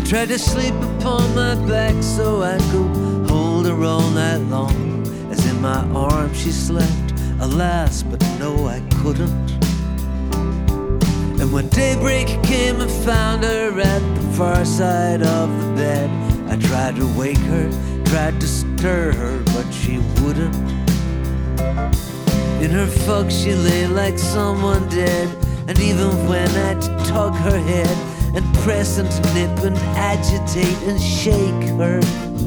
Tried to sleep upon my back so I could hold her all night long, as in my arms she slept, alas, but no, I couldn't. And when daybreak came and found her at the far side of the bed, I tried to wake her, tried to stir her, but she wouldn't. In her fug she lay like someone dead, and even when I'd tug her head and press and nip and agitate and shake her,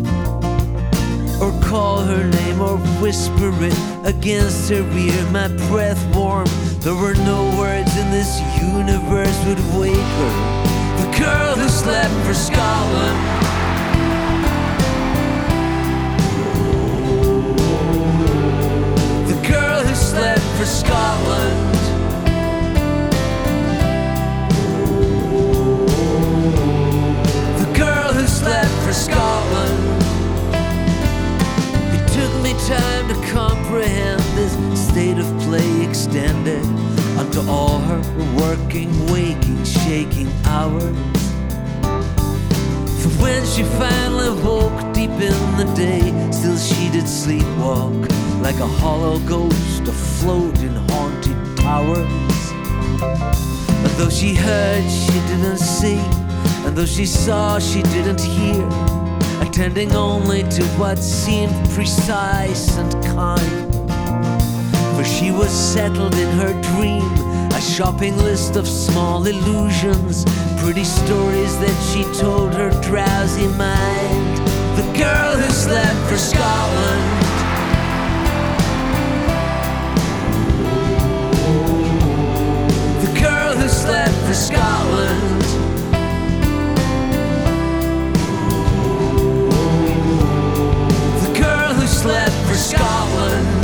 or call her name or whisper it against her ear, my breath warm, there were no words in this universe would wake her. The girl who slept for Scotland, the girl who slept for Scotland, slept for Scotland. It took me time to comprehend this state of play extended unto all her working, waking, shaking hours. For when she finally woke deep in the day, still she did sleepwalk like a hollow ghost afloat in haunted towers. And though she heard, she didn't see, and though she saw, she didn't hear, attending only to what seemed precise and kind. For she was settled in her dream, a shopping list of small illusions, pretty stories that she told her drowsy mind. The girl who slept for Scotland, the girl who slept for Scotland, slept for Scotland.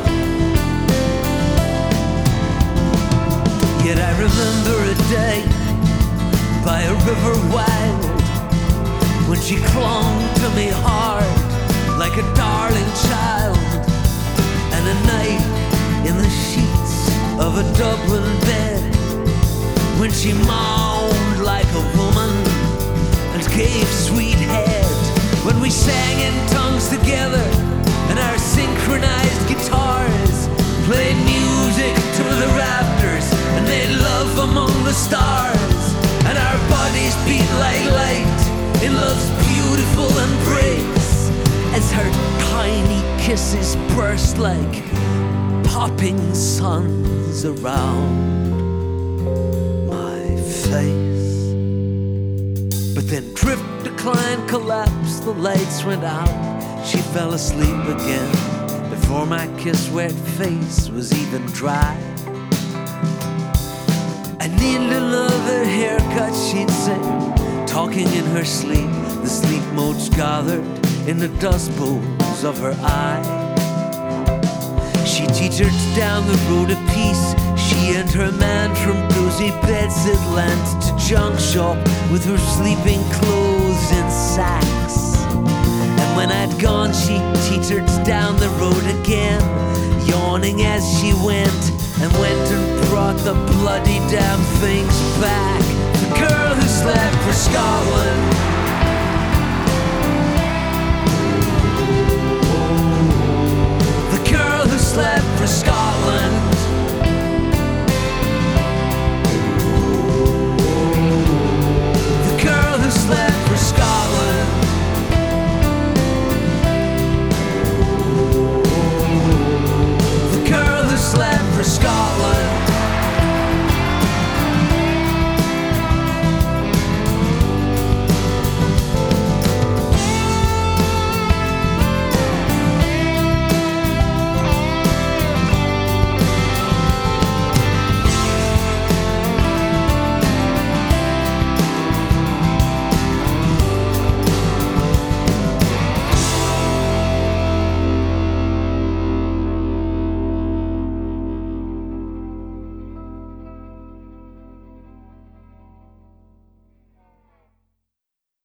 Yet I remember a day by a river wild, when she clung to me hard like a darling child, and a night in the sheets of a Dublin bed, when she moaned like a woman and gave sweet head, when we sang in tongues together and our synchronized guitars played music to the rafters and made love among the stars, and our bodies beat like light in love's beautiful embrace, as her tiny kisses burst like popping suns around my face. But then drift, decline, collapse, the lights went out, she fell asleep again before my kiss-wet face was even dry. I need another haircut, she'd say, talking in her sleep, the sleep motes gathered in the dust bowls of her eye. She teetered down the road a piece, she and her man from cozy beds at Lent to junk shop with her sleeping clothes in sacks. When I'd gone, she teetered down the road again, yawning as she went, and brought the bloody